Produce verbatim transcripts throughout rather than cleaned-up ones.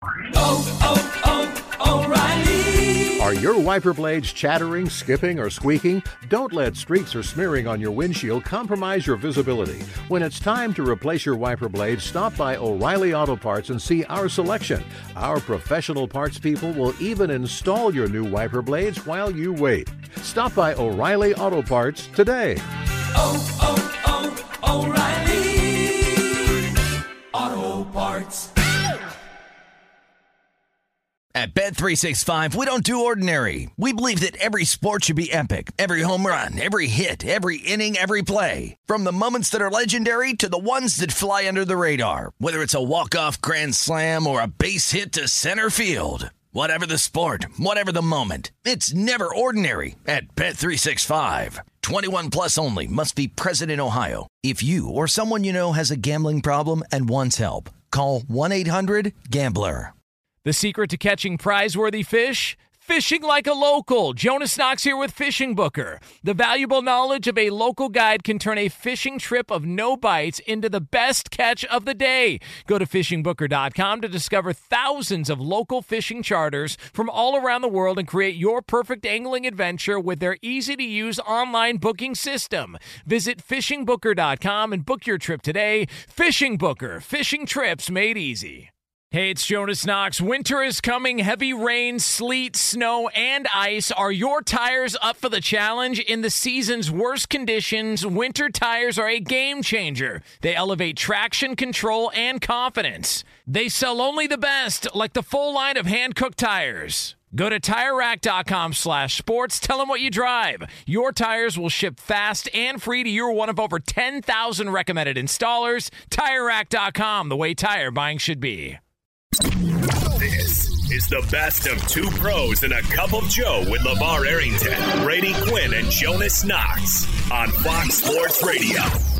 Oh, oh, oh, O'Reilly. Are your wiper blades chattering, skipping, or squeaking? Don't let streaks or smearing on your windshield compromise your visibility. When it's time to replace your wiper blades, stop by O'Reilly Auto Parts and see our selection. Our professional parts people will even install your new wiper blades while you wait. Stop by O'Reilly Auto Parts today. Oh, oh, oh, O'Reilly Auto Parts. At Bet three sixty-five, we don't do ordinary. We believe that every sport should be epic. Every home run, every hit, every inning, every play. From the moments that are legendary to the ones that fly under the radar. Whether it's a walk-off grand slam or a base hit to center field. Whatever the sport, whatever the moment. It's never ordinary at Bet three sixty-five. twenty-one plus only. Must be present in Ohio. If you or someone you know has a gambling problem and wants help, call one eight hundred gambler. The secret to catching prize-worthy fish? Fishing like a local. Jonas Knox here with Fishing Booker. The valuable knowledge of a local guide can turn a fishing trip of no bites into the best catch of the day. Go to fishing booker dot com to discover thousands of local fishing charters from all around the world and create your perfect angling adventure with their easy-to-use online booking system. Visit fishing booker dot com and book your trip today. Fishing Booker. Fishing trips made easy. Hey, it's Jonas Knox. Winter is coming. Heavy rain, sleet, snow, and ice. Are your tires up for the challenge? In the season's worst conditions, winter tires are a game changer. They elevate traction, control, and confidence. They sell only the best, like the full line of hand-cooked tires. Go to tire rack dot com slash sports. Tell them what you drive. Your tires will ship fast and free to your one of over ten thousand recommended installers. tire rack dot com, the way tire buying should be. This is the best of two pros and a cup of Joe with LeVar Arrington, Brady Quinn, and Jonas Knox on Fox Sports Radio.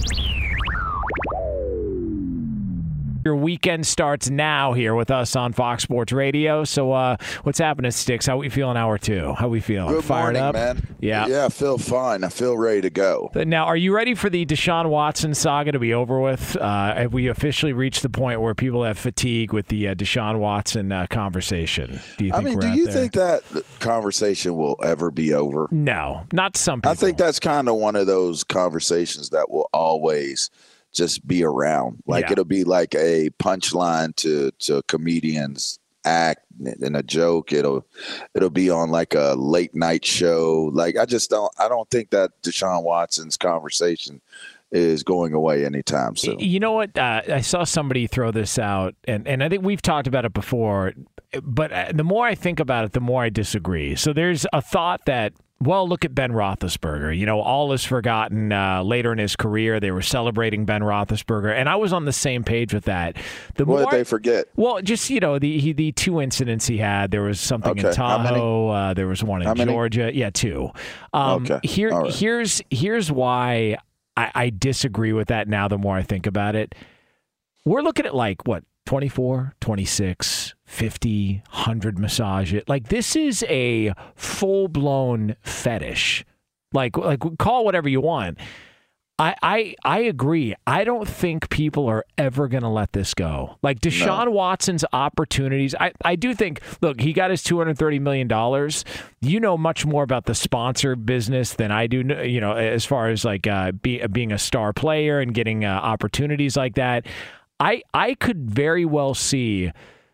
Your weekend starts now here with us on Fox Sports Radio. So uh, what's happening, Sticks? How we feeling hour two? How we feeling? Good Fired morning, up? man. Yeah. Yeah, I feel fine. I feel ready to go. Now, are you ready for the Deshaun Watson saga to be over with? Uh, have we officially reached the point where people have fatigue with the uh, Deshaun Watson uh, conversation? Do you think I mean, we're do out you there? think that conversation will ever be over? No, not some people. I think that's kind of one of those conversations that will always just be around. Like Yeah. it'll be like a punchline to to comedians act and a joke. It'll it'll be on like a late night show. Like I just don't I don't think that Deshaun Watson's conversation is going away anytime soon. You know what? Uh, I saw somebody throw this out, and, and I think we've talked about it before, but uh, the more I think about it, the more I disagree. So there's a thought that, well, look at Ben Roethlisberger. You know, all is forgotten. Uh, later in his career, they were celebrating Ben Roethlisberger, and I was on the same page with that. The What more did they forget? Well, just, you know, the he, the two incidents he had. There was something in Okay. How many? Tahoe. Uh, there was one in How many? Georgia. Yeah, two. Um, Okay. Here, All right. here's here's why I, I disagree with that now the more I think about it. We're looking at like, what, twenty-four, twenty-six, fifty, one hundred massage it. Like, this is a full-blown fetish. Like, like call it whatever you want. I, I I agree. I don't think people are ever going to let this go. Like Deshaun No. Watson's opportunities, I, I do think, look, he got his two hundred thirty million dollars. You know much more about the sponsor business than I do, you know, as far as like uh, be, being a star player and getting uh, opportunities like that. I I could very well see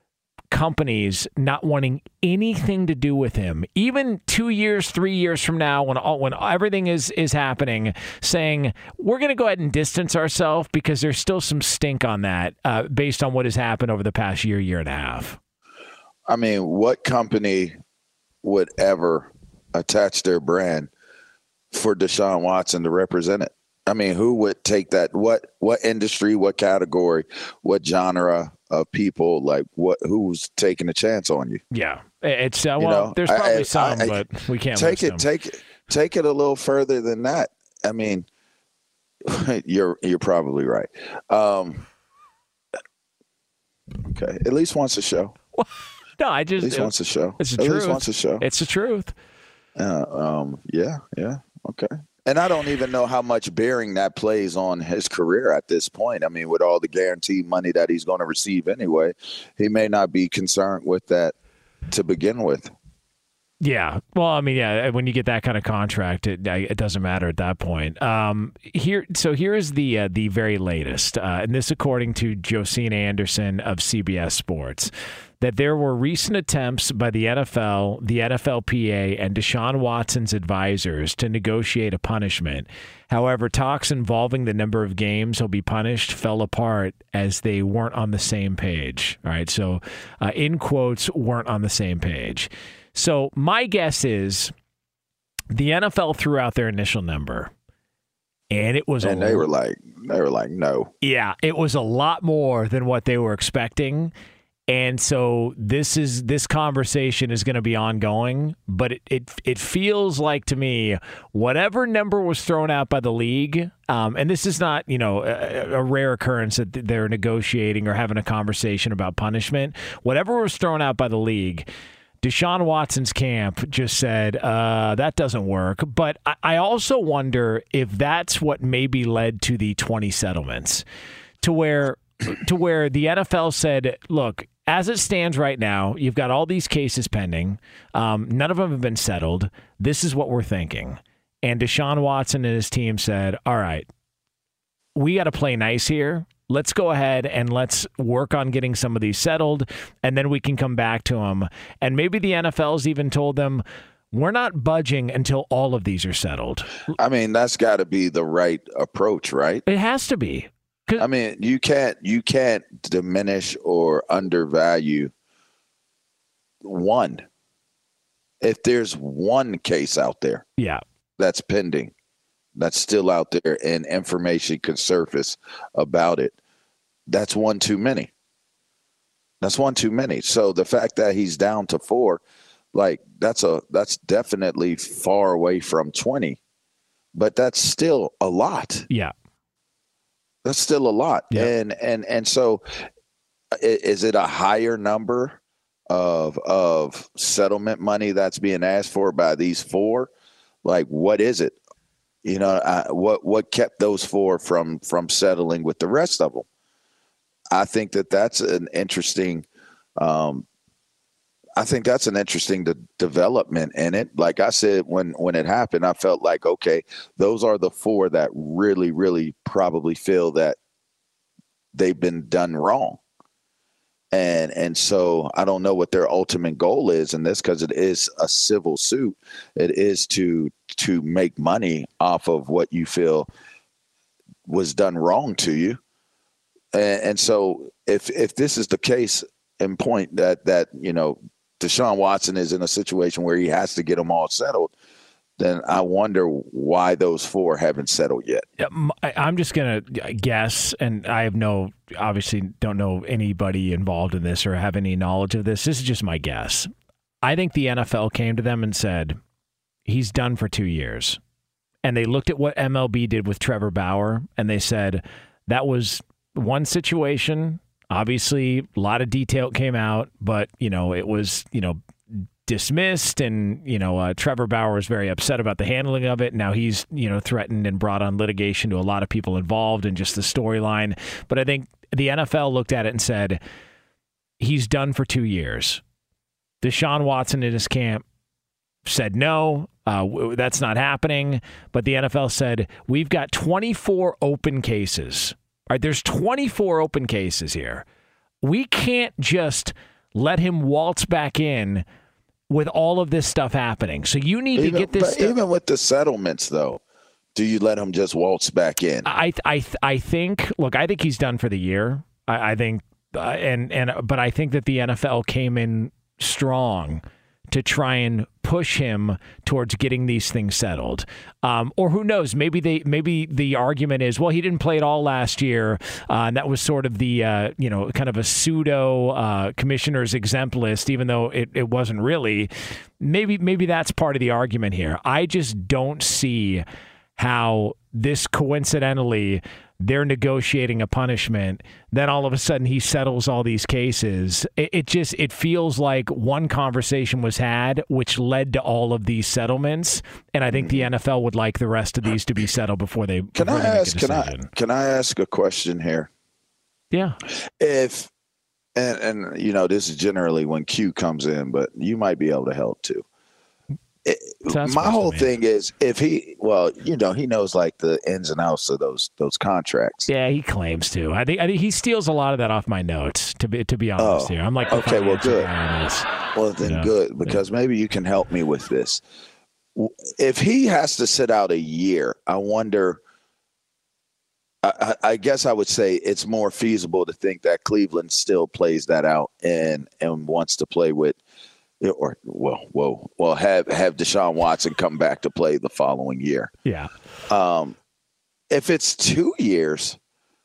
companies not wanting anything to do with him, even two years, three years from now, when all, when everything is is happening, saying we're going to go ahead and distance ourselves because there's still some stink on that, uh, based on what has happened over the past year, year and a half. I mean, what company would ever attach their brand for Deshaun Watson to represent it? I mean, who would take that? What what industry, what category, what genre of people, like what? Who's taking a chance on you? Yeah, it's uh, well, You know, there's probably I- I- some, I- but we can't take list it. them. Take it. Take it a little further than that. I mean, you're you're probably right. Um, okay, at least once a show. No, I just At least once a show. It's the At truth. least once a show. It's the truth. Uh, um, yeah, yeah, okay. And I don't even know how much bearing that plays on his career at this point. I mean, with all the guaranteed money that he's going to receive anyway, he may not be concerned with that to begin with. Yeah. Well, I mean, yeah, when you get that kind of contract, it it doesn't matter at that point. Um, here, so here is the uh, the very latest, uh, and this according to Josina Anderson of C B S Sports, that there were recent attempts by the N F L, the N F L P A, and Deshaun Watson's advisors to negotiate a punishment. However, talks involving the number of games he'll be punished fell apart as they weren't on the same page. All right, so uh, in quotes, weren't on the same page. So my guess is the N F L threw out their initial number, and it was and a, they were like, they were like, no, yeah, it was a lot more than what they were expecting, and so this is this conversation is going to be ongoing. But it, it it feels like to me, whatever number was thrown out by the league, um, and this is not you know a, a rare occurrence that they're negotiating or having a conversation about punishment. Whatever was thrown out by the league, Deshaun Watson's camp just said, uh, that doesn't work. But I, I also wonder if that's what maybe led to the twenty settlements, to where to where the N F L said, look, as it stands right now, you've got all these cases pending. Um, none of them have been settled. This is what we're thinking. And Deshaun Watson and his team said, all right, we got to play nice here. Let's go ahead and let's work on getting some of these settled, and then we can come back to them. And maybe the N F L's even told them, we're not budging until all of these are settled. I mean, that's got to be the right approach, right? It has to be. I mean, you can't you can't diminish or undervalue one. If there's one case out there, yeah, that's pending, that's still out there, and information could surface about it, that's one too many. That's one too many. So the fact that he's down to four, like that's a that's definitely far away from twenty, but that's still a lot. Yeah. That's still a lot. Yeah. And and and so is it a higher number of of settlement money that's being asked for by these four? Like, what is it? You know, I, what what kept those four from from settling with the rest of them? I think that that's an interesting um, I think that's an interesting de- development in it. Like I said, when, when it happened, I felt like, okay, those are the four that really, really probably feel that they've been done wrong. And, and so I don't know what their ultimate goal is in this, because it is a civil suit. It is to, to make money off of what you feel was done wrong to you. And, and so if, if this is the case in point that, that, you know, Deshaun Watson is in a situation where he has to get them all settled, then I wonder why those four haven't settled yet. I'm just going to guess, and I have no, obviously don't know anybody involved in this or have any knowledge of this. This is just my guess. I think the N F L came to them and said, he's done for two years. And they looked at what M L B did with Trevor Bauer, and they said, that was one situation. Obviously, a lot of detail came out, but, you know, it was, you know, dismissed, and, you know, uh, Trevor Bauer was very upset about the handling of it. Now he's, you know, threatened and brought on litigation to a lot of people involved in just the storyline. But I think the N F L looked at it and said, he's done for two years. Deshaun Watson in his camp said, no, uh, that's not happening. But the N F L said, we've got twenty-four open cases. All right, there's twenty-four open cases here. We can't just let him waltz back in with all of this stuff happening. So you need even, to get this but stuff. Even with the settlements, though, do you let him just waltz back in? I I I think. Look, I think he's done for the year. I, I think, uh, and and but I think that the N F L came in strong to try and push him towards getting these things settled. Um, or who knows, maybe they maybe the argument is, well, he didn't play at all last year, uh, and that was sort of the, uh, you know, kind of a pseudo uh, commissioner's exempt list, even though it, it wasn't really. Maybe maybe that's part of the argument here. I just don't see how this coincidentally they're negotiating a punishment. Then all of a sudden he settles all these cases. It, it just it feels like one conversation was had, which led to all of these settlements. And I think the N F L would like the rest of these to be settled before they. Can before I they make a ask? Can I decision. can I ask a question here? Yeah. If and and you know this is generally when Q comes in, but you might be able to help too. It, my whole thing is if he, well, you know, he knows like the ins and outs of those those contracts. Yeah, he claims to. I think I think he steals a lot of that off my notes. To be to be honest, oh, here, I'm like, the okay, well, good. guy on this. Well, then You know? good because Yeah. maybe you can help me with this. If he has to sit out a year, I wonder. I, I guess I would say it's more feasible to think that Cleveland still plays that out and and wants to play with. Or well, whoa, well, have have Deshaun Watson come back to play the following year. Yeah. Um, if it's two years,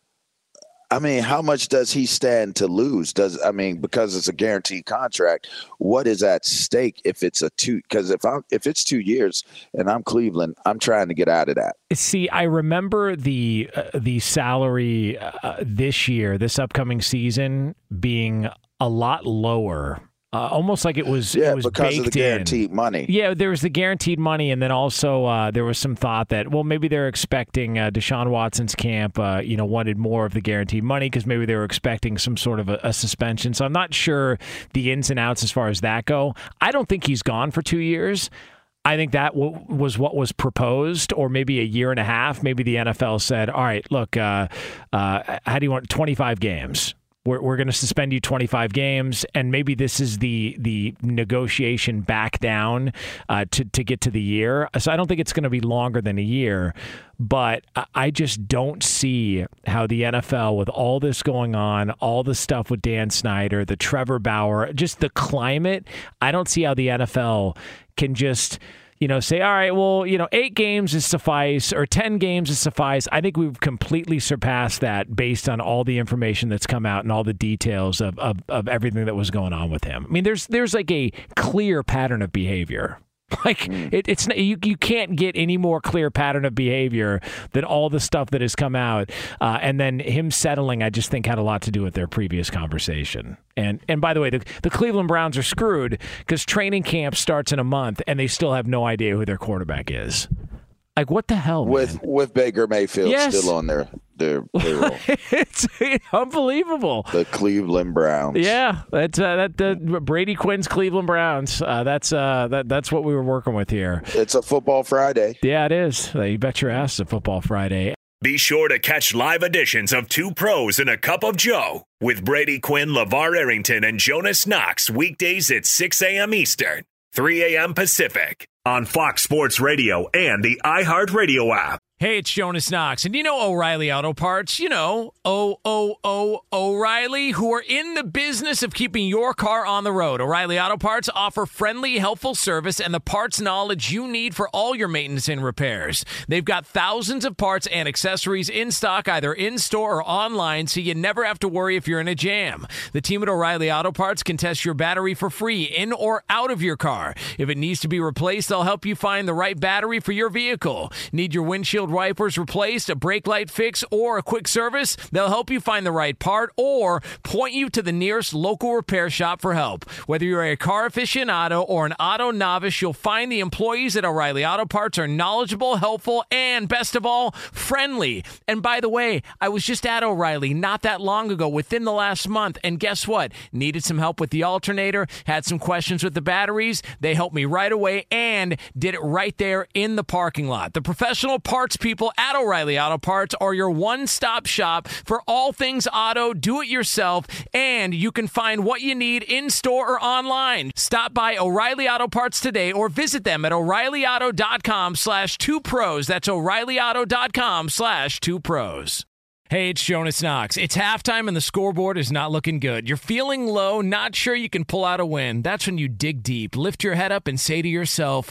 I mean, how much does he stand to lose? Does I mean because it's a guaranteed contract? What is at stake if it's a two? Because if I'm if it's two years and I'm Cleveland, I'm trying to get out of that. See, I remember the uh, the salary uh, this year, this upcoming season, being a lot lower. Uh, almost like it was, Yeah, it was because baked of the guaranteed in. money. Yeah, there was the guaranteed money, and then also uh, there was some thought that, well, maybe they're expecting uh, Deshaun Watson's camp, uh, you know, wanted more of the guaranteed money because maybe they were expecting some sort of a, a suspension. So I'm not sure the ins and outs as far as that go. I don't think he's gone for two years. I think that w- was what was proposed, or maybe a year and a half. Maybe the N F L said, all right, look, uh, uh, how do you want twenty-five games? We're, we're going to suspend you twenty-five games, and maybe this is the the negotiation back down uh, to, to get to the year. So I don't think it's going to be longer than a year, but I just don't see how the N F L, with all this going on, all the stuff with Dan Snyder, the Trevor Bauer, just the climate, I don't see how the N F L can just... you know, say, all right, well, you know, eight games is suffice or ten games is suffice. I think we've completely surpassed that based on all the information that's come out and all the details of, of, of everything that was going on with him. I mean, there's there's like a clear pattern of behavior. Like mm. it, it's you you can't get any more clear pattern of behavior than all the stuff that has come out, uh, and then him settling. I just think had a lot to do with their previous conversation. And and by the way, the, the Cleveland Browns are screwed because training camp starts in a month and they still have no idea who their quarterback is. Like, what the hell, man? With with Baker Mayfield Yes. still on their their payroll. It's unbelievable. The Cleveland Browns. Yeah, that's uh, that uh, Brady Quinn's Cleveland Browns. Uh, that's uh, that that's what we were working with here. It's a football Friday. Yeah, it is. You bet your ass it's a football Friday. Be sure to catch live editions of Two Pros and a Cup of Joe with Brady Quinn, LeVar Arrington, and Jonas Knox weekdays at six a.m. Eastern, three a.m. Pacific on Fox Sports Radio and the iHeartRadio app. Hey, it's Jonas Knox, and you know O'Reilly Auto Parts. You know, O O O O'Reilly, who are in the business of keeping your car on the road. O'Reilly Auto Parts offer friendly, helpful service and the parts knowledge you need for all your maintenance and repairs. They've got thousands of parts and accessories in stock, either in-store or online, so you never have to worry if you're in a jam. The team at O'Reilly Auto Parts can test your battery for free in or out of your car. If it needs to be replaced, they'll help you find the right battery for your vehicle. Need your windshield wipers replaced, a brake light fix, or a quick service? They'll help you find the right part or point you to the nearest local repair shop for help. Whether you're a car aficionado or an auto novice, you'll find the employees at O'Reilly Auto Parts are knowledgeable, helpful, and best of all, friendly. And by the way, I was just at O'Reilly not that long ago, within the last month, and guess what? Needed some help with the alternator, had some questions with the batteries. They helped me right away and did it right there in the parking lot. The professional parts people at O'Reilly Auto Parts are your one-stop shop for all things auto, do-it-yourself, and you can find what you need in-store or online. Stop by O'Reilly Auto Parts today or visit them at O'Reillyauto.com slash two pros. That's O'Reillyauto.com slash two pros. Hey, it's Jonas Knox. It's halftime and the scoreboard is not looking good. You're feeling low, not sure you can pull out a win. That's when you dig deep, lift your head up, and say to yourself,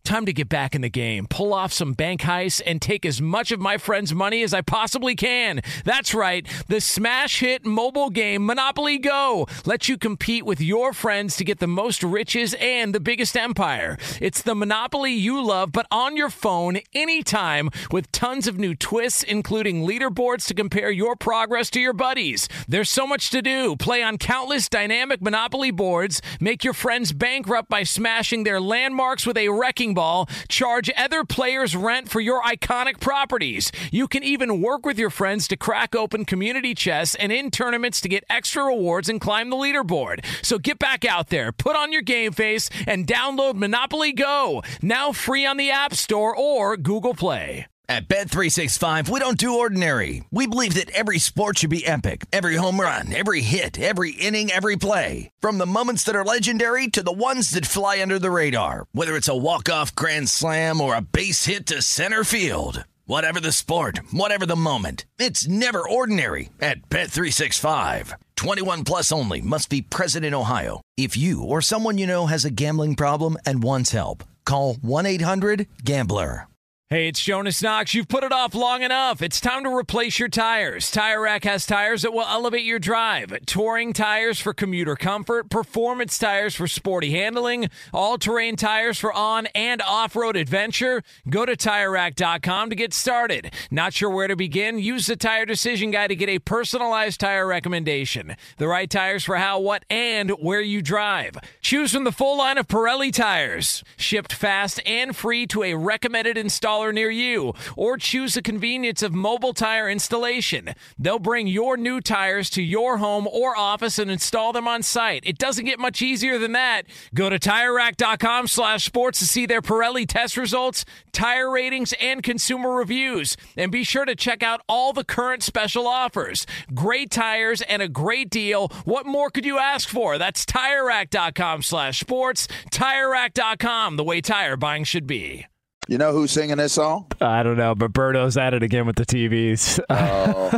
Time to get back in the game, pull off some bank heists, and take as much of my friends' money as I possibly can. That's right, the smash hit mobile game Monopoly Go lets you compete with your friends to get the most riches and the biggest empire. It's the Monopoly you love, but on your phone anytime, with tons of new twists, including leaderboards to compare your progress to your buddies. There's so much to do. Play on countless dynamic Monopoly boards, make your friends bankrupt by smashing their landmarks with a wrecking ball, charge other players rent for your iconic properties. You can even work with your friends to crack open community chests and in tournaments to get extra rewards and climb the leaderboard. So get back out there, put on your game face, and download Monopoly Go, now free on the App Store or Google Play. At Bet three sixty-five, we don't do ordinary. We believe that every sport should be epic. Every home run, every hit, every inning, every play. From the moments that are legendary to the ones that fly under the radar. Whether it's a walk-off grand slam or a base hit to center field. Whatever the sport, whatever the moment. It's never ordinary at Bet three sixty-five. twenty-one plus only. Must be present in Ohio. If you or someone you know has a gambling problem and wants help, call one eight hundred gambler. Hey, it's Jonas Knox. You've put it off long enough. It's time to replace your tires. Tire Rack has tires that will elevate your drive. Touring tires for commuter comfort, performance tires for sporty handling, all-terrain tires for on- and off-road adventure. Go to Tire Rack dot com to get started. Not sure where to begin? Use the Tire Decision Guide to get a personalized tire recommendation. The right tires for how, what, and where you drive. Choose from the full line of Pirelli tires. Shipped fast and free to a recommended installer near you, or choose the convenience of mobile tire installation. They'll bring your new tires to your home or office and install them on site. It doesn't get much easier than that. Go to Tire Rack dot com slash sports to see their Pirelli test results, tire ratings, and consumer reviews. And be sure to check out all the current special offers. Great tires and a great deal. What more could you ask for? That's Tire Rack dot com slash sports. Tire Rack dot com, the way tire buying should be. You know who's singing this song? I don't know, but Berto's at it again with the T Vs. Oh,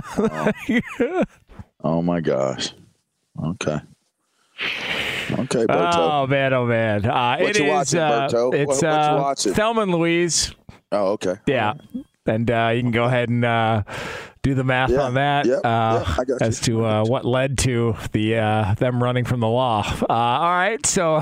oh. Oh my gosh. Okay. Okay, Berto. Oh, man, oh, man. Uh, what it you is, watching, uh, Berto? It's what, what uh, you watching? Thelma and Louise. Oh, okay. Yeah. And uh, you can go ahead and uh, do the math yeah, on that yeah, uh, yeah, I got as you. to uh, what led to the uh, them running from the law. Uh, all right, so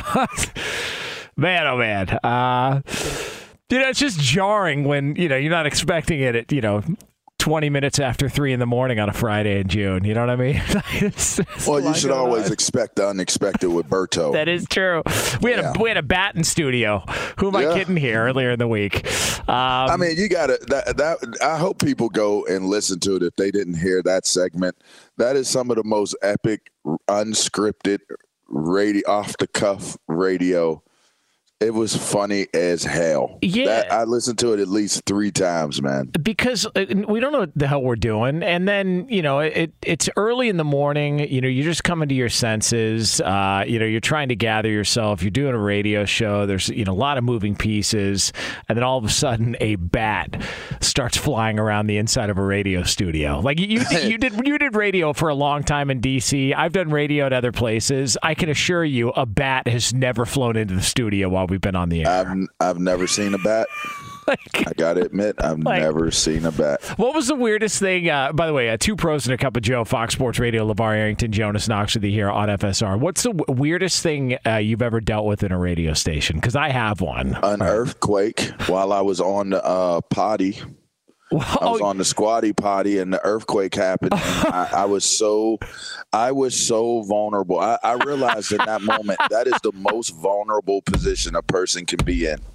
man, oh man, uh, you know, it's just jarring when you know you're not expecting it at you know twenty minutes after three in the morning on a Friday in June. You know what I mean? it's, it's well, you should always on. expect the unexpected with Berto. That is true. We had yeah. a we had a bat in studio. Who am I yeah. kidding here? Earlier in the week. Um, I mean, you got to that, that. I hope people go and listen to it if they didn't hear that segment. That is some of the most epic, unscripted, radio, off the cuff radio. It was funny as hell. Yeah. That, I listened to it at least three times, man. Because we don't know what the hell we're doing. And then, you know, it it's early in the morning. You know, you're just coming to your senses. Uh, you know, you're trying to gather yourself. You're doing a radio show. There's, you know, a lot of moving pieces. And then all of a sudden, a bat starts flying around the inside of a radio studio. Like you, you, you did you did radio for a long time in D C. I've done radio at other places. I can assure you a bat has never flown into the studio while we've been on the air. I've I've never seen a bat. like, I gotta admit, I've like, never seen a bat. What was the weirdest thing? Uh, by the way, uh, two pros and a cup of Joe, Fox Sports Radio, LeVar Arrington, Jonas Knox with you here on F S R. What's the w- weirdest thing uh, you've ever dealt with in a radio station? Because I have one. An earthquake while I was on the uh, potty. Well, I was on the squatty potty and the earthquake happened. And I, I was so, I was so vulnerable. I, I realized in that moment that is the most vulnerable position a person can be in.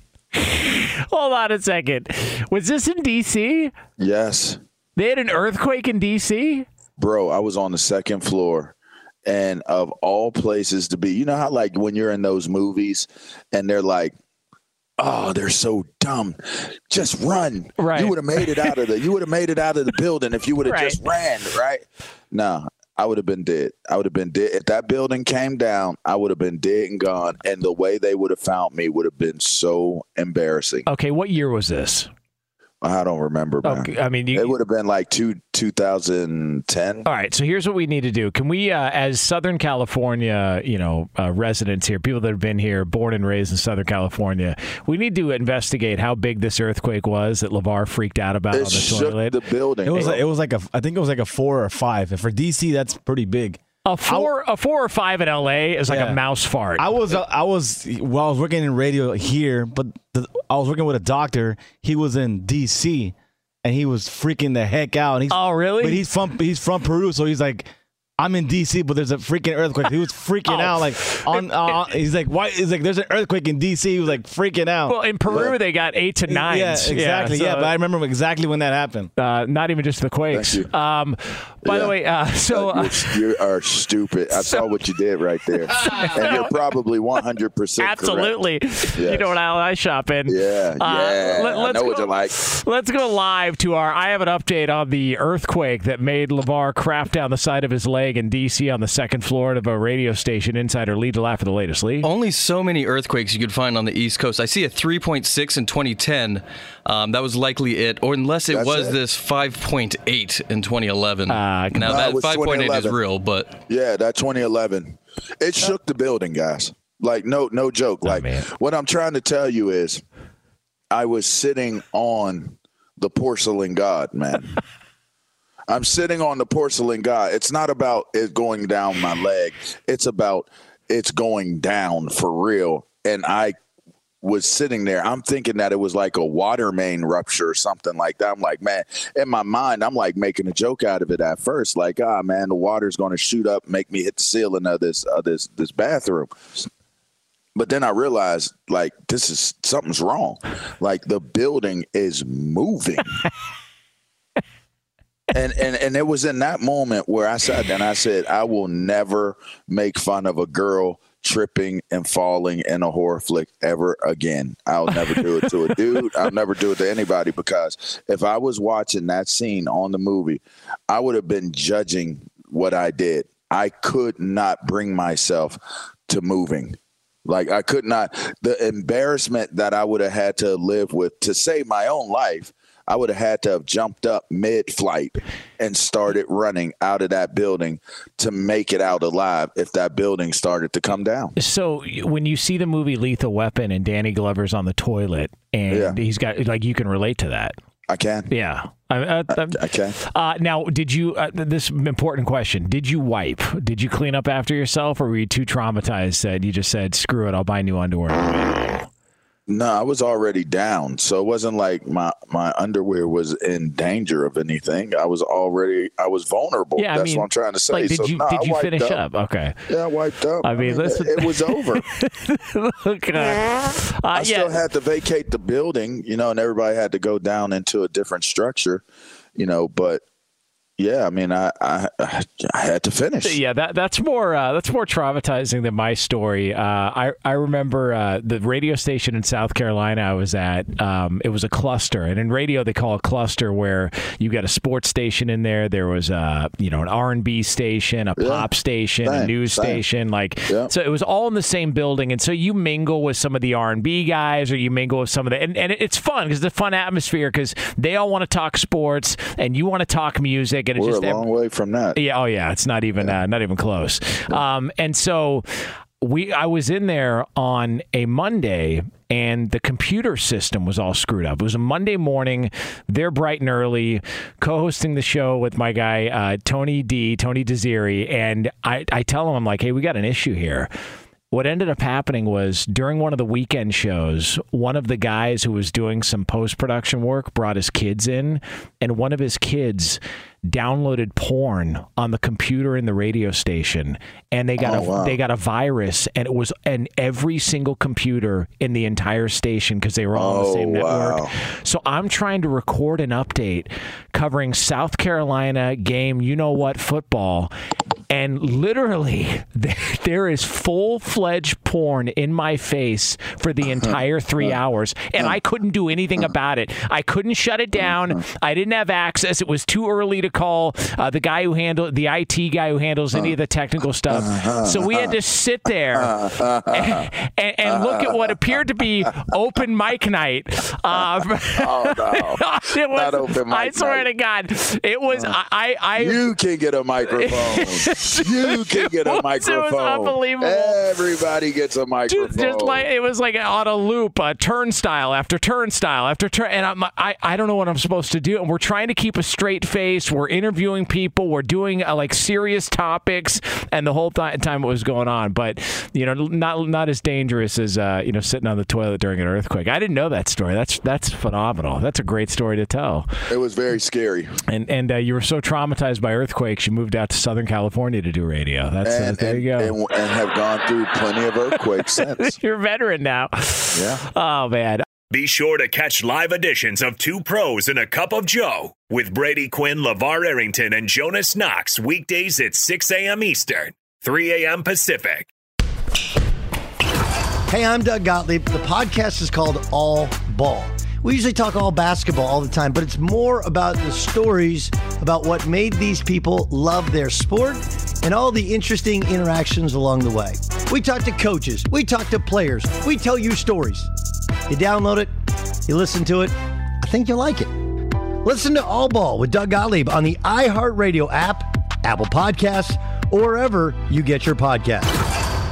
Hold on a second. Was this in D C? Yes. They had an earthquake in D C? Bro, I was on the second floor. And of all places to be, you know how like when you're in those movies and they're like, oh, they're so dumb. Just run. Right. You would have made it out of the you would have made it out of the building if you would have Right. just ran, right? No, I would have been dead. I would have been dead. If that building came down, I would have been dead and gone. And the way they would have found me would have been so embarrassing. Okay, what year was this? I don't remember, man. Okay, I mean, you, it would have been like two, two thousand ten. All right, so here's what we need to do. Can we, uh, as Southern California, you know, uh, residents here, people that have been here, born and raised in Southern California, we need to investigate how big this earthquake was that LeVar freaked out about It on the shook toilet. the building. It was bro. like, it was like a I think it was like a four or five. And for D C, that's pretty big. A four, a four or five in L A is like Yeah. a mouse fart. I was uh, I was well, I was working in radio here, but the, I was working with a doctor. He was in D C and he was freaking the heck out. And he's, Oh, really? But he's from he's from Peru, so he's like, I'm in D C, but there's a freaking earthquake. He was freaking Oh. out, like on. Uh, he's like, why? He's like, there's an earthquake in D C. He was like freaking out. Well, in Peru, they got eight to nines. Yeah, exactly. so, Yeah, but I remember exactly when that happened. uh, not even just the quakes. Thank you. Um, by the Yeah. way, uh, so uh, you you are stupid. I saw what you did right there, and you're probably one hundred percent absolutely, you Yes. know what aisle I shop in. Yeah, Uh, yeah. let- I let's know what go- you like. Let's go live to our. I have an update on the earthquake that made LeVar crap down the side of his leg in D C on the second floor of a radio station. Insider Lee DeLaff for the latest. Lee. Only so many earthquakes you could find on the East Coast. I see a three point six in twenty ten. Um, that was likely it, or unless it That's was it. this five point eight in twenty eleven. Uh, now No, it that was five point eight is twenty eleven. real, but Yeah, that twenty eleven. It shook the building, guys. Like no, no joke. Like man. what I'm trying to tell you is, I was sitting on the porcelain god, man. I'm sitting on the porcelain god. It's not about it going down my leg. It's about it's going down for real. And I was sitting there. I'm thinking that it was like a water main rupture or something like that. I'm like, man, in my mind, I'm like making a joke out of it at first. Like, ah, man, the water's going to shoot up, make me hit the ceiling of this, of this, this bathroom. But then I realized, like, this is something's wrong. Like the building is moving. And, and and it was in that moment where I sat there and I said, I will never make fun of a girl tripping and falling in a horror flick ever again. I'll never do it to a dude. I'll never do it to anybody, because if I was watching that scene on the movie, I would have been judging what I did. I could not bring myself to moving. Like I could not, the embarrassment that I would have had to live with to save my own life, I would have had to have jumped up mid-flight and started running out of that building to make it out alive if that building started to come down. So when you see the movie Lethal Weapon and Danny Glover's on the toilet and Yeah. he's got, like, you can relate to that. I can. Yeah. I, I, I, I can. Uh, now, did you, uh, this important question, did you wipe? Did you clean up after yourself, or were you too traumatized that you just said, screw it, I'll buy new underwear? No, I was already down. So it wasn't like my, my underwear was in danger of anything. I was already, I was vulnerable. Yeah, I That's mean, what I'm trying to say. Like, did so, you, nah, did I you wiped finish up? Okay. Yeah, I wiped up. I mean, listen- it, it was over. Look, uh, uh, I yeah. still had to vacate the building, you know, and everybody had to go down into a different structure, you know, but yeah, I mean, I, I, I had to finish. Yeah, that that's more uh, that's more traumatizing than my story. Uh, I I remember uh, the radio station in South Carolina I was at. Um, it was a cluster, and in radio they call a cluster where you got a sports station in there. There was a you know an R and B station, a Yeah. pop station, a Same, news same. station. Like Yeah. so, it was all in the same building, and so you mingle with some of the R and B guys, or you mingle with some of the, and, and it's fun because it's a fun atmosphere because they all want to talk sports and you want to talk music. And it's We're just a long way from that. yeah, oh yeah, it's not even uh, not even close. Um, and so we, I was in there on a Monday, and the computer system was all screwed up. It was a Monday morning. They're bright and early, co-hosting the show with my guy uh, Tony D, Tony Desiri, and I, I tell him, I'm like, hey, we got an issue here. What ended up happening was during one of the weekend shows, one of the guys who was doing some post-production work brought his kids in, and one of his kids downloaded porn on the computer in the radio station, and they got Oh, a wow. they got a virus, and it was in every single computer in the entire station because they were all on the Oh, same network. wow. So I'm trying to record an update covering South Carolina game, you know what, football. and literally there is full-fledged porn in my face for the entire three hours, and I couldn't do anything about it. I couldn't shut it down. I didn't have access. It was too early to call uh, the guy who handled the I T guy who handles any of the technical stuff. So we had to sit there and, and, and look at what appeared to be open mic night. Um, oh no, it was, not open mic I swear night. to God, it was. Uh, I, I, you can get a microphone. You can get a it was, microphone. It was unbelievable. Everybody gets a microphone. Just, just like it was like on a loop, a turnstile after turnstile after turn, and I'm, I I don't know what I'm supposed to do. And we're trying to keep a straight face. We're interviewing people. We're doing uh, like serious topics, and the whole th- time it was going on. But you know, not not as dangerous as uh, you know sitting on the toilet during an earthquake. I didn't know that story. That's that's phenomenal. That's a great story to tell. It was very scary. And and uh, you were so traumatized by earthquakes, you moved out to Southern California to do radio. That's and, uh, there and, you go. And, and have gone through plenty of earthquakes since. You're a veteran now. Yeah. Oh man. Be sure to catch live editions of Two Pros and a Cup of Joe with Brady Quinn, LeVar Arrington, and Jonas Knox weekdays at six a.m. Eastern, three a.m. Pacific. Hey, I'm Doug Gottlieb. The podcast is called All Ball. We usually talk all basketball all the time, but it's more about the stories about what made these people love their sport and all the interesting interactions along the way. We talk to coaches. We talk to players. We tell you stories. You download it. You listen to it. I think you'll like it. Listen to All Ball with Doug Gottlieb on the iHeartRadio app, Apple Podcasts, or wherever you get your podcasts.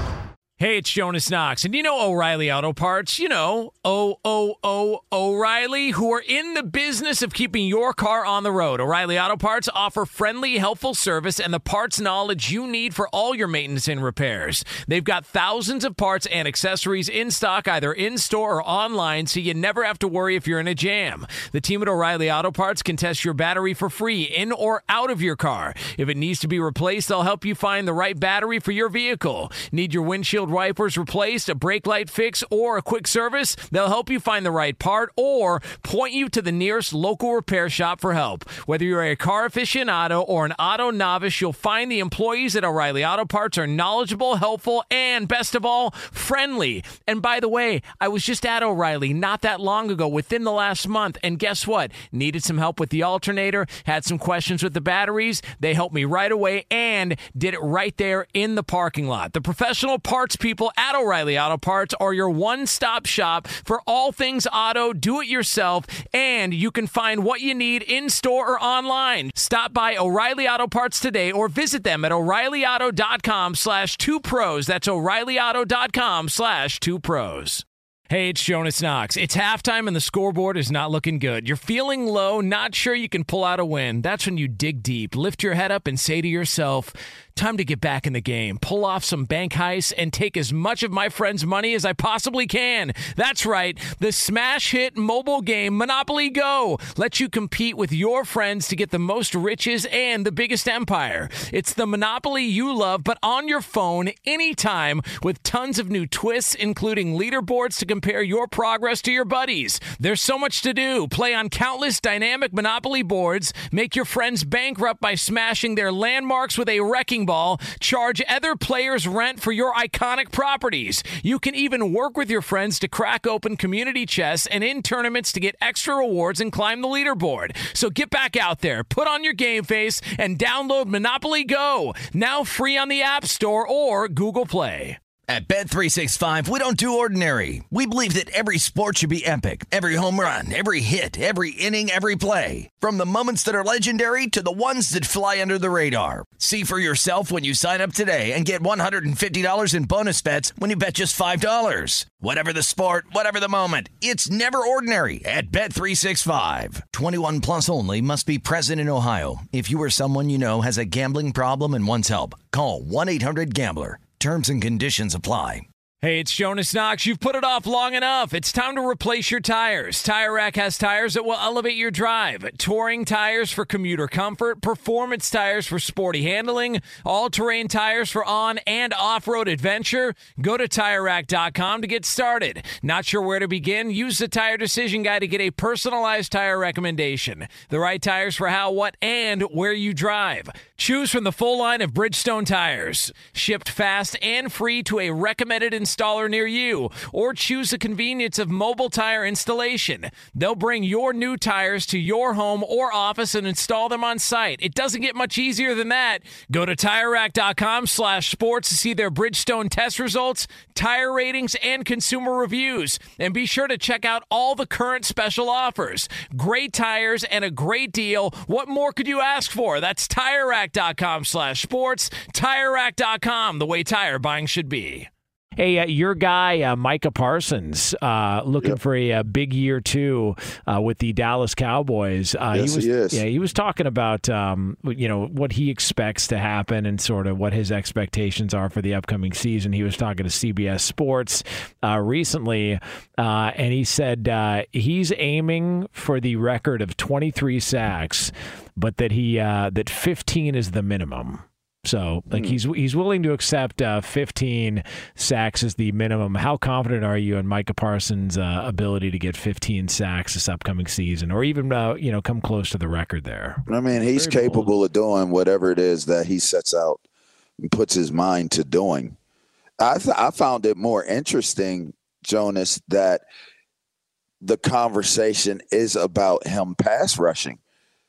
Hey, it's Jonas Knox, and you know O'Reilly Auto Parts. You know, O O O O'Reilly, who are in the business of keeping your car on the road. O'Reilly Auto Parts offer friendly, helpful service and the parts knowledge you need for all your maintenance and repairs. They've got thousands of parts and accessories in stock, either in-store or online, so you never have to worry if you're in a jam. The team at O'Reilly Auto Parts can test your battery for free in or out of your car. If it needs to be replaced, they'll help you find the right battery for your vehicle. Need your windshield wipers replaced, a brake light fix, or a quick service? They'll help you find the right part or point you to the nearest local repair shop for help. Whether you're a car aficionado or an auto novice, you'll find the employees at O'Reilly Auto Parts are knowledgeable, helpful, and best of all, friendly. And by the way, I was just at O'Reilly not that long ago, within the last month, and guess what? Needed some help with the alternator, had some questions with the batteries. They helped me right away and did it right there in the parking lot. The professional parts people at O'Reilly Auto Parts are your one-stop shop for all things auto, do-it-yourself, and you can find what you need in-store or online. Stop by O'Reilly Auto Parts today or visit them at o'reillyauto.com slash two pros. That's o'reillyauto.com slash two pros. Hey, it's Jonas Knox. It's halftime and the scoreboard is not looking good. You're feeling low, not sure you can pull out a win. That's when you dig deep, lift your head up, and say to yourself, time to get back in the game, pull off some bank heists, and take as much of my friends' money as I possibly can. That's right. The smash hit mobile game Monopoly Go lets you compete with your friends to get the most riches and the biggest empire. It's the Monopoly you love, but on your phone anytime with tons of new twists, including leaderboards to compare your progress to your buddies. There's so much to do. Play on countless dynamic Monopoly boards, make your friends bankrupt by smashing their landmarks with a wrecking ball, charge other players rent for your iconic properties. You can even work with your friends to crack open community chests and in tournaments to get extra rewards and climb the leaderboard. So get back out there, put on your game face, and download Monopoly Go, now free on the App Store or Google Play. At Bet three sixty-five, we don't do ordinary. We believe that every sport should be epic. Every home run, every hit, every inning, every play. From the moments that are legendary to the ones that fly under the radar. See for yourself when you sign up today and get one hundred fifty dollars in bonus bets when you bet just five dollars. Whatever the sport, whatever the moment, it's never ordinary at Bet three sixty-five. twenty-one plus only. Must be present in Ohio. If you or someone you know has a gambling problem and wants help, call one eight hundred gambler. Terms and conditions apply. Hey, it's Jonas Knox. You've put it off long enough. It's time to replace your tires. Tire Rack has tires that will elevate your drive. Touring tires for commuter comfort, performance tires for sporty handling, all-terrain tires for on- and off-road adventure. Go to Tire Rack dot com to get started. Not sure where to begin? Use the Tire Decision Guide to get a personalized tire recommendation. The right tires for how, what, and where you drive. Choose from the full line of Bridgestone tires, shipped fast and free to a recommended installer near you, or choose the convenience of mobile tire installation. They'll bring your new tires to your home or office and install them on site. It doesn't get much easier than that. Go to TireRack.com slash sports to see their Bridgestone test results, tire ratings, and consumer reviews. And be sure to check out all the current special offers. Great tires and a great deal. What more could you ask for? That's TireRack.com slash sports. TireRack dot com, the way tire buying should be. Hey, uh, your guy, uh, Micah Parsons, uh, looking yep. for a, a big year two uh, with the Dallas Cowboys. Uh, yes, he was, he is. Yeah, he was talking about um, you know what he expects to happen and sort of what his expectations are for the upcoming season. He was talking to C B S Sports uh, recently, uh, and he said uh, he's aiming for the record of twenty-three sacks, but that he uh, that fifteen is the minimum. So, like, he's he's willing to accept uh, fifteen sacks as the minimum. How confident are you in Micah Parsons' uh, ability to get fifteen sacks this upcoming season, or even uh, you know come close to the record there? I mean, he's Very capable bold. of doing whatever it is that he sets out and puts his mind to doing. I th- I found it more interesting, Jonas, that the conversation is about him pass rushing.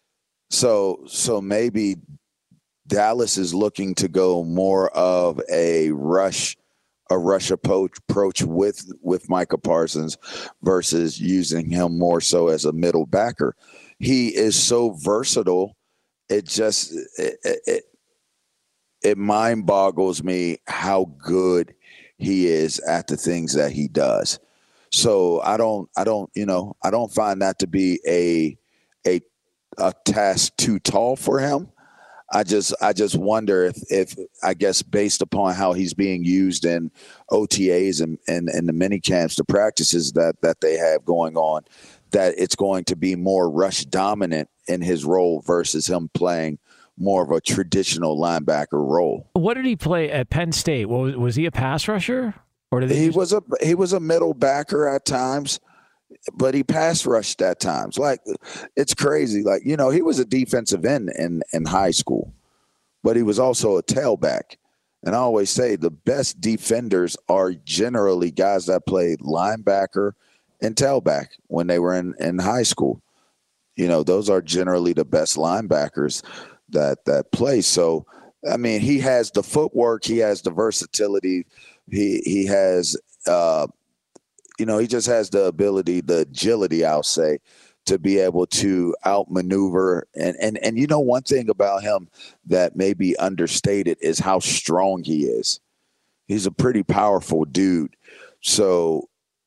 So so maybe Dallas is looking to go more of a rush, a rush approach, approach with with Micah Parsons versus using him more so as a middle backer. He is so versatile. It just it it, it mind boggles me how good he is at the things that he does. So I don't I don't you know I don't find that to be a a a task too tall for him. I just I just wonder if, if I guess based upon how he's being used in O T As and, and, and the mini camps, the practices that, that they have going on, that it's going to be more rush dominant in his role versus him playing more of a traditional linebacker role. What did he play at Penn State? Was, was he a pass rusher? Or did he just... was a he was a middle backer at times, but he pass rushed at times. Like, it's crazy. Like, you know, he was a defensive end in, in high school, but he was also a tailback. And I always say the best defenders are generally guys that played linebacker and tailback when they were in, in high school. You know, those are generally the best linebackers that, that play. So, I mean, he has the footwork. He has the versatility. He, he has, uh, you know, he just has the ability, the agility, I'll say, to be able to outmaneuver. And, and, and you know, one thing about him that may be understated is how strong he is. He's a pretty powerful dude. So,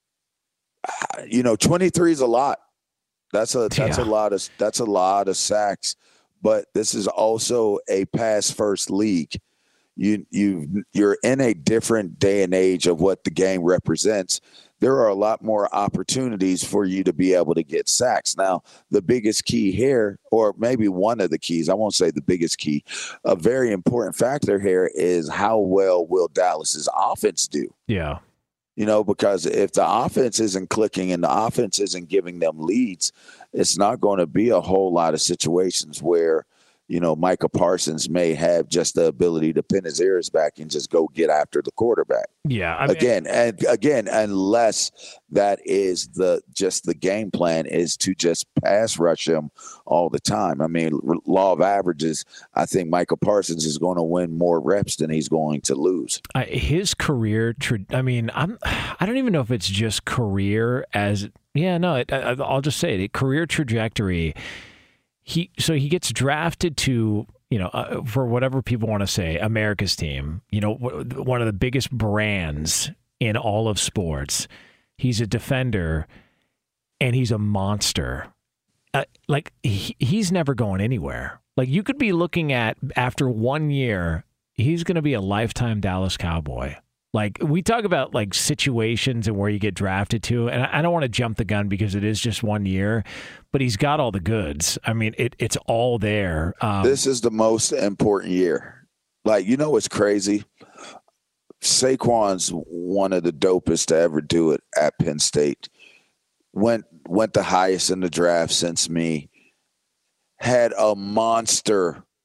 you know, twenty-three is a lot. That's a that's yeah. a lot of that's a lot of sacks. But this is also a pass first league. You you you're in a different day and age of what the game represents. There are a lot more opportunities for you to be able to get sacks. Now, the biggest key here, or maybe one of the keys, I won't say the biggest key, a very important factor here is how well will Dallas's offense do? Yeah. You know, because if the offense isn't clicking and the offense isn't giving them leads, it's not going to be a whole lot of situations where, you know, Micah Parsons may have just the ability to pin his ears back and just go get after the quarterback. Yeah. I mean, again, and again, unless that is the just the game plan is to just pass rush him all the time. I mean, law of averages, I think Micah Parsons is going to win more reps than he's going to lose. Uh, his career, tra- I mean, I'm, I don't even know if it's just career as, yeah, no, it, I, I'll just say it, career trajectory. He so he gets drafted to, you know, uh, for whatever people want to say, America's team, you know, w- one of the biggest brands in all of sports. He's a defender, and he's a monster. Uh, like, he, he's never going anywhere. Like, you could be looking at, after one year, he's going to be a lifetime Dallas Cowboy. Like, we talk about, like, situations and where you get drafted to, and I don't want to jump the gun because it is just one year, but he's got all the goods. I mean, it, it's all there. Um, this is the most important year. Like, you know what's crazy? Saquon's one of the dopest to ever do it at Penn State. Went, went the highest in the draft since me. Had a monster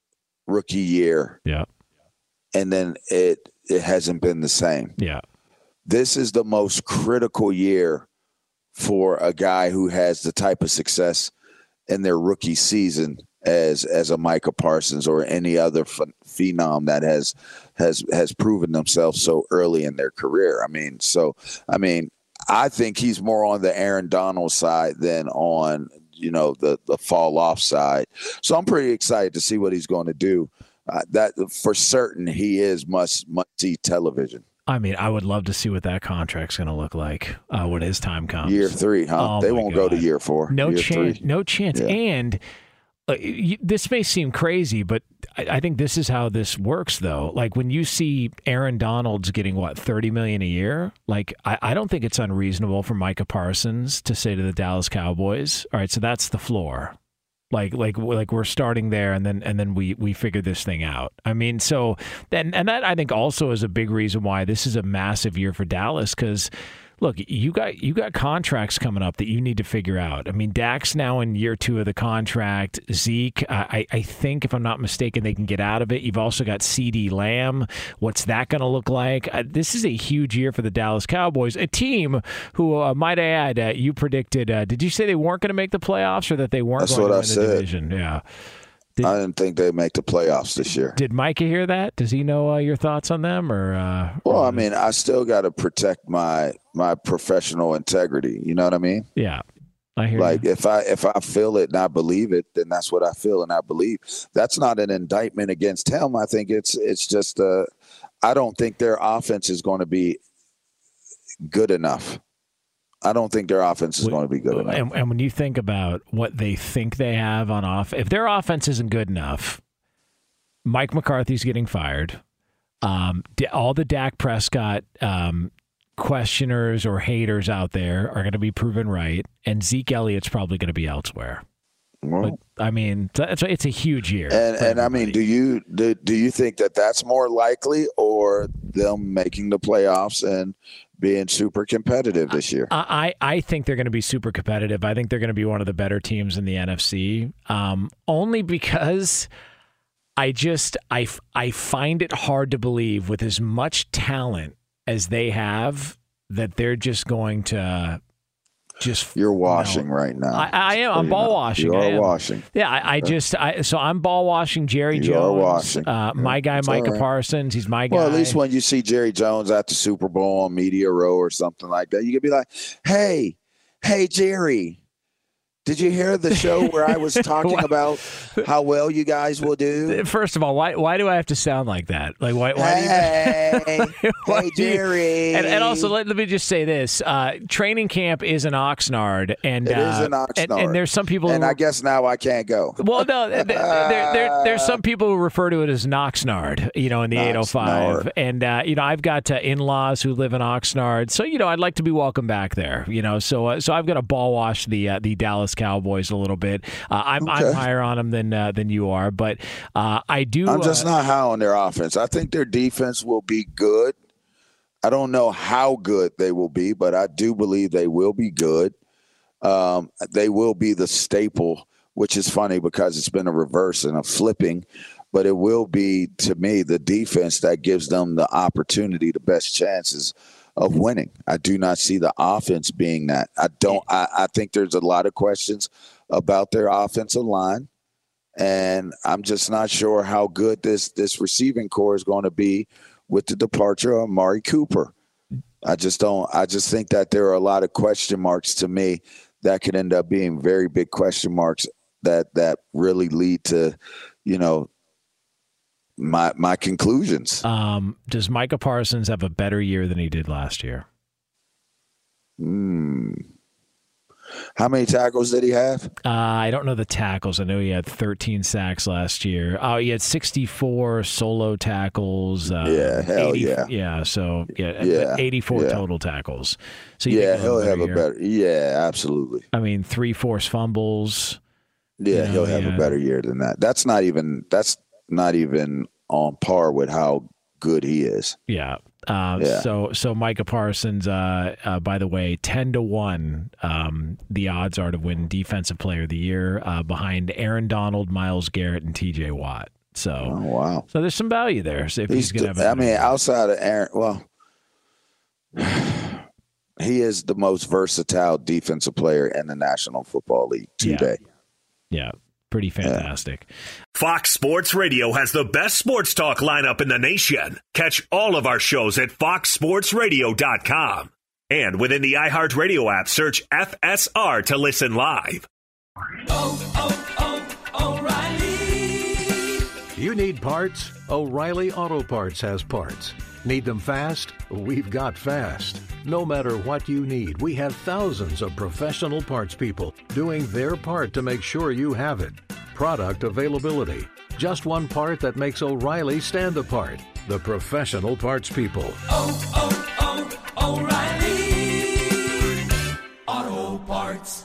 rookie year. Yeah. And then it it hasn't been the same. Yeah. This is the most critical year for a guy who has the type of success in their rookie season as as a Micah Parsons or any other ph- phenom that has has has proven themselves so early in their career. I mean, so I mean, I think he's more on the Aaron Donald side than on, you know, the the fall off side. So I'm pretty excited to see what he's going to do. Uh, that for certain, he is must must see television. I mean, I would love to see what that contract's going to look like uh, when his time comes. Year three, huh? Oh they my won't God. go to year four. No year chance. three. No chance. Yeah. And uh, you, this may seem crazy, but I, I think this is how this works, though. Like when you see Aaron Donald's getting what thirty million dollars a year, like I, I don't think it's unreasonable for Micah Parsons to say to the Dallas Cowboys, "All right, so that's the floor." Like, like, like we're starting there, and then and then we we figure this thing out. I mean, so then and that I think also is a big reason why this is a massive year for Dallas because. Look, you got you got contracts coming up that you need to figure out. I mean, Dak's now in year two of the contract. Zeke, I, I think, if I'm not mistaken, they can get out of it. You've also got CeeDee Lamb. What's that going to look like? Uh, this is a huge year for the Dallas Cowboys, a team who, uh, might I add, uh, you predicted. Uh, did you say they weren't going to make the playoffs or that they weren't That's going what to I win the said. division? Yeah. Did, I didn't think they'd make the playoffs this year. Did Micah hear that? Does he know uh, your thoughts on them? Or uh, Well, or I mean, I still got to protect my my professional integrity. You know what I mean? Yeah, I hear Like you. if I if I feel it and I believe it, then that's what I feel and I believe. That's not an indictment against him. I think it's it's just uh, I don't think their offense is going to be good enough. I don't think their offense is going to be good enough. And, and when you think about what they think they have on off, if their offense isn't good enough, Mike McCarthy's getting fired. Um, D- all the Dak Prescott um, questioners or haters out there are going to be proven right, and Zeke Elliott's probably going to be elsewhere. Well, But, I mean, it's a, it's a huge year. and for and I mean, everybody. do you do, do you think that that's more likely, or them making the playoffs and being super competitive this year? I, I think they're going to be super competitive. I think they're going to be one of the better teams in the N F C, um, only because I just I, f- I find it hard to believe with as much talent as they have that they're just going to just You're washing no. right now. I, I am. So I'm you ball know, washing. You I are am. washing. Yeah, I, I just I so I'm ball washing Jerry You Jones. are washing. Uh, Yeah, my guy it's all Micah right. Parsons. He's my guy. Well, at least when you see Jerry Jones at the Super Bowl on Media Row or something like that, you could be like, "Hey, hey, Jerry, did you hear the show where I was talking about how well you guys will do?" First of all, why why do I have to sound like that? Like why? why Hey, do you, why hey, do you- Jerry. and, and also, let, let me just say this: uh, training camp is in Oxnard, and It uh, is in and, Oxnard. and there's some people. And who, I guess now I can't go. well, no, there, there, there, there's some people who refer to it as Knoxnard, you know, in the eight oh five. Knoxnard. And, uh, you know, I've got uh, in-laws who live in Oxnard. So, you know, I'd like to be welcome back there, you know. So uh, so I've got to ball wash the uh, the Dallas Cowboys a little bit. Uh, I'm, I'm Okay. higher on them than uh, than you are. But uh, I do. I'm just uh, not high on their offense. I think their defense will be good. I don't know how good they will be, but I do believe they will be good. Um, they will be the staple, which is funny because it's been a reverse and a flipping, but it will be, to me, the defense that gives them the opportunity, the best chances of winning. I do not see the offense being that. I don't. I, I think there's a lot of questions about their offensive line. And I'm just not sure how good this this receiving core is going to be with the departure of Amari Cooper. I just don't. I just think that there are a lot of question marks to me that could end up being very big question marks that that really lead to, you know, my my conclusions. Um, does Micah Parsons have a better year than he did last year? Hmm. How many tackles did he have? Uh, I don't know the tackles. I know he had thirteen sacks last year. Oh, he had sixty-four solo tackles. Uh, Yeah, hell eighty, yeah. Yeah, so yeah, Yeah, eighty-four yeah. total tackles. So you Yeah, think he'll have a year? better. Yeah, absolutely. I mean, three forced fumbles. Yeah, You know, he'll have yeah. a better year than that. That's not even. That's not even on par with how good he is. Yeah. Um, Yeah. So, so Micah Parsons, uh, uh, by the way, ten to one, um, the odds are to win Defensive Player of the Year uh, behind Aaron Donald, Myles Garrett, and T J Watt. So, oh, wow. So there's some value there. So if he's, he's going to have, I mean, outside of Aaron, well, he is the most versatile defensive player in the National Football League today. Yeah, yeah. Pretty fantastic. Yeah. Fox Sports Radio has the best sports talk lineup in the nation. Catch all of our shows at fox sports radio dot com. And within the iHeartRadio app, search F S R to listen live. Oh, oh, oh, O'Reilly. You need parts? O'Reilly Auto Parts has parts. Need them fast? We've got fast. No matter what you need, we have thousands of professional parts people doing their part to make sure you have it. Product availability. Just one part that makes O'Reilly stand apart. The professional parts people. Oh, oh, oh, O'Reilly Auto Parts.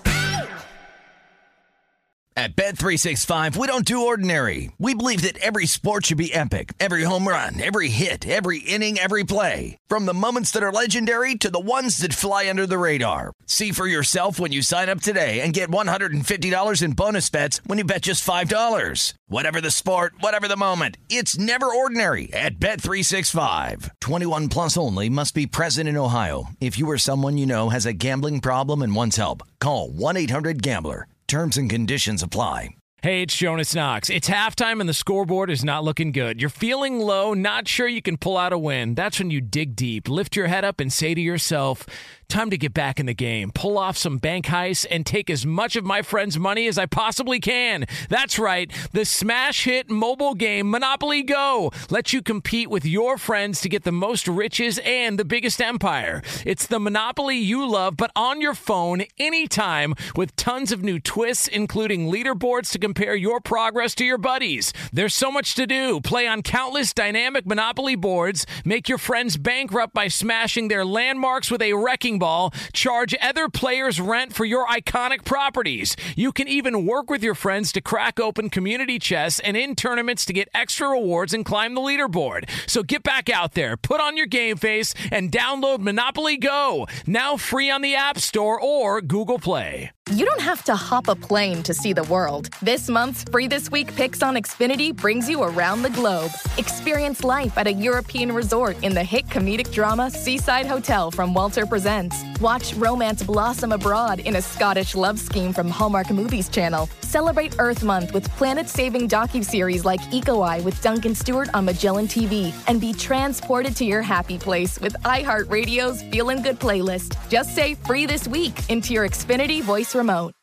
At Bet three sixty-five, we don't do ordinary. We believe that every sport should be epic. Every home run, every hit, every inning, every play. From the moments that are legendary to the ones that fly under the radar. See for yourself when you sign up today and get one hundred fifty dollars in bonus bets when you bet just five dollars. Whatever the sport, whatever the moment, it's never ordinary at Bet three sixty-five. twenty-one plus only. Must be present in Ohio. If you or someone you know has a gambling problem and wants help, call one eight hundred gambler. Terms and conditions apply. Hey, it's Jonas Knox. It's halftime and the scoreboard is not looking good. You're feeling low, not sure you can pull out a win. That's when you dig deep, lift your head up and say to yourself, time to get back in the game, pull off some bank heists, and take as much of my friends' money as I possibly can. That's right. The smash hit mobile game Monopoly Go lets you compete with your friends to get the most riches and the biggest empire. It's the Monopoly you love, but on your phone anytime with tons of new twists, including leaderboards to compare your progress to your buddies. There's so much to do. Play on countless dynamic Monopoly boards, make your friends bankrupt by smashing their landmarks with a wrecking ball, charge other players rent for your iconic properties. You can even work with your friends to crack open community chests and in tournaments to get extra rewards and climb the leaderboard. So get back out there, put on your game face, and download Monopoly Go, now free on the App Store or Google Play. You don't have to hop a plane to see the world. This month's Free This Week Picks on Xfinity brings you around the globe. Experience life at a European resort in the hit comedic drama Seaside Hotel from Walter Presents. Watch romance blossom abroad in a Scottish love scheme from Hallmark Movies Channel. Celebrate Earth Month with planet-saving docuseries like Eco Eye with Duncan Stewart on Magellan T V. And be transported to your happy place with iHeartRadio's Feelin' Good playlist. Just say Free This Week into your Xfinity voice remote.